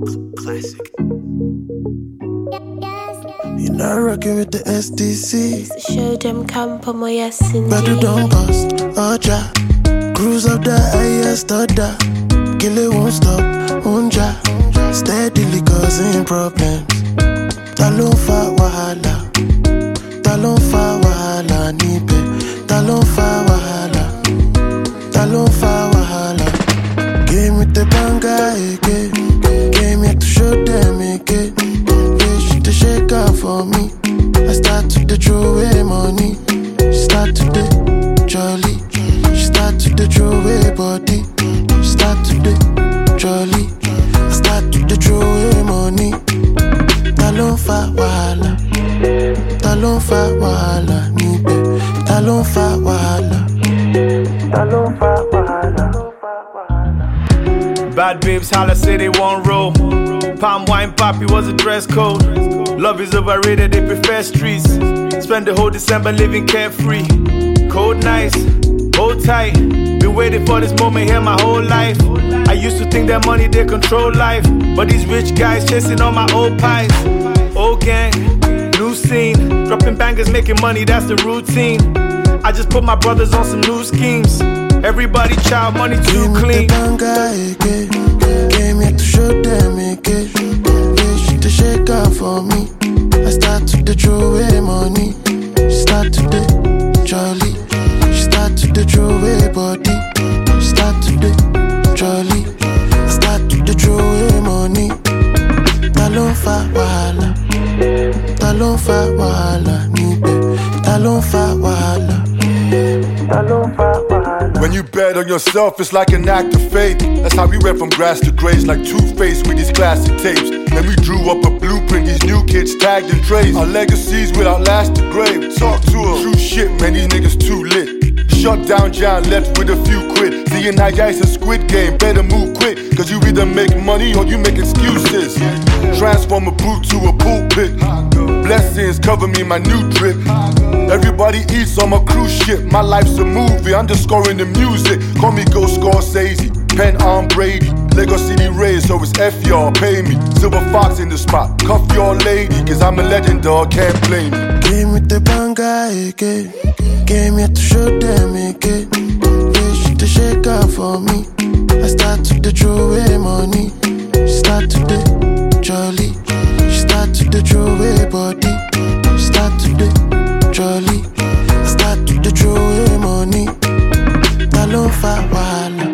Classic. You're not rocking with the SDC. Show them camp on my yes indeed. But you don't bust, Oja. Cruise up the highest order. Kill it won't stop, Unja. Steadily causing problems. Talon fa wahala. Talon fa wahala, nipe. Talon fa wahala. Talon fa wahala. Came with the banga again. Came here to show them again. Fish to shake out for me. I start to throw away money. She start to the jolly. She start to the throw away body. She start to the jolly. I start to the throw away money. Talon fa wahala. Talon fa wahala, nipe. Talon fa wahala. Talon fa wahala. Bad babes holla say they want roll. Palm wine poppy was a dress code. Love is overrated, they prefer streets. Spend the whole December living carefree. Cold nights, hold tight. Been waiting for this moment here my whole life. I used to think that money they control life, but these rich guys chasing all my old pies. Old gang, new scene. Dropping bangers, making money, that's the routine. I just put my brothers on some new schemes. Everybody child money too clean. Came here to show them again. Fish to shake out for me. I start to the throw away money. She start to the jolly. She start to the throw away body. She start to the jolly. I start to the throw away money. Talon fa wahala. Talon fa wahala, nipe. Talon fa wahala. Talon fa wahala. When you bet on yourself, it's like an act of faith. That's how we went from grass to grace, like Two-Face with these classic tapes. Then we drew up a blueprint, these new kids tagged and traced. Our legacies will outlast the grave. Talk to them. True shit, man, these niggas too lit. Shut down John, left with a few quid. Seeing how it's a Squid Game, better move quick. Cause you either make money or you make excuses. Transform a boot to a pulpit. Blessings cover me, my new drip. Everybody eats on my cruise ship. My life's a movie, I'm just scoring the music. Call me Ghost Scorsese, Penn on Brady. Lagos City Rays, so it's F y'all, pay me. Silver Fox in the spot, cuff your lady. Cause I'm a legend, dog, can't blame me. Came with the banga again. Came here to show them again. Fish to shake out for me. I start to the throw away money. She start to the jolly. She start to the throw away body. She start to the jolly. I start to the throw away money. Talon fa wahala.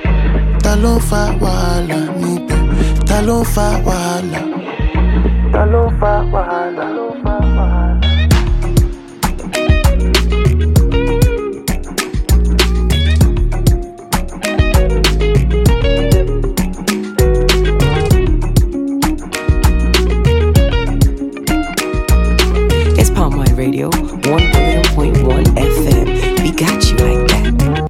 Talon fa wahala, nipe. Talon fa wahala. Talon fa wahala. It's Palm Wine Radio 1